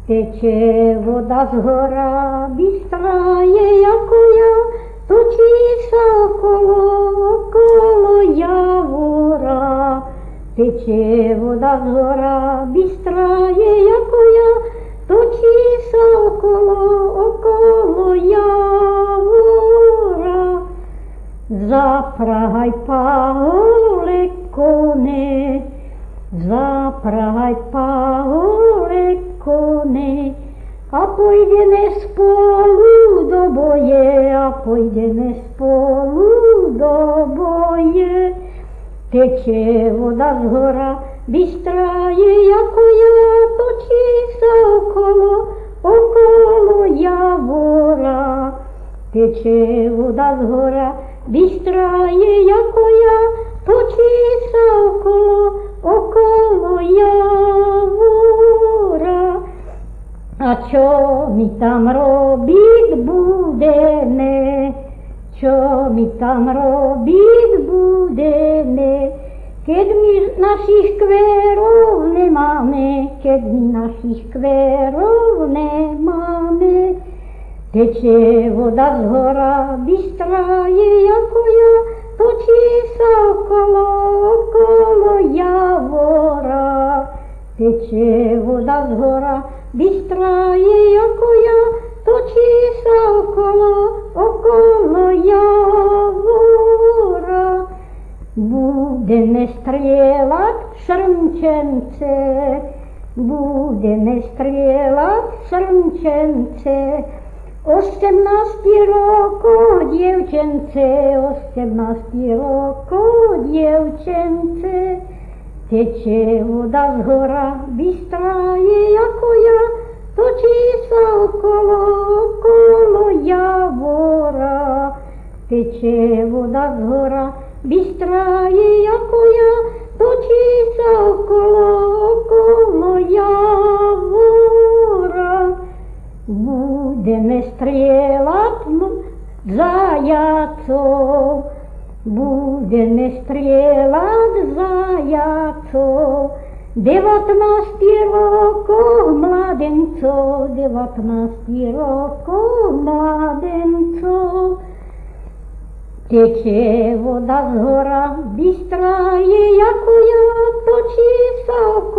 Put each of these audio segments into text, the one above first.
Тече вода згора, бістрає, яку я, точиться около явора. Тече вода згора, бістрає, яку я, точиться около явора. Запрагай, паголе, коне, запрагай, паголе, коне, а пойде не з полу до боє, а пойде не з полу до боє. Тече вода згора, бістрає, яку я, точиться около явора. Тече вода згора, бістрає, яку я, точиться около явора. А чо ми там робить будеме, чо ми там робить будеме, кед ми наших кверов не máme, кед ми наших кверов не máme. Тече вода згора, бістрає, яку я, точиться около явора. Тече вода згора, бістрає, яку я, точиться около явора. Будeme strieľať srnčence, budeme strieľať srnčence. 18 rokov, dievčence, 18 rokov, dievčence. Teče voda zhora, bystra je ako ja, točí sa okolo javora. Teče voda zhora, bystra je ako ja, točí sa okolo javora. Budeme strieľať zajacov, budeme strieľať zajacov. 19 rokov mladencov, 19 rokov mladencov. Teče voda zhora, bystra je ako ja, točí sa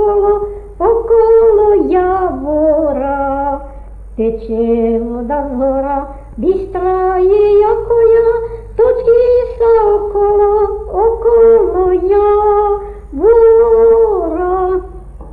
okolo javora. Teče voda zhora, bystra je ako ja, točí sa okolo javora.